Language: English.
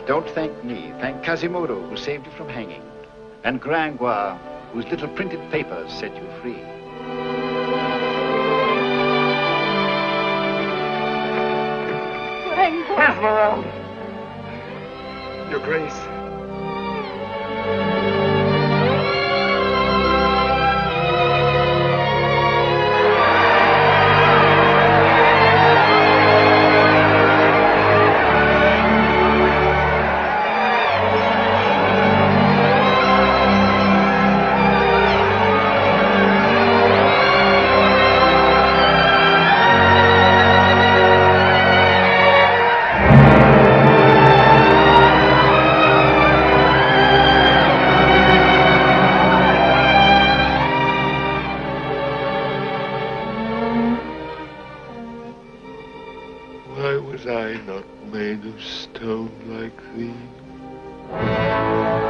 Don't thank me. Thank Quasimodo, who saved you from hanging. And Gringoire, whose little printed papers set you free. Gringoire. Esmeralda. Your Grace. Why was I not made of stone like thee?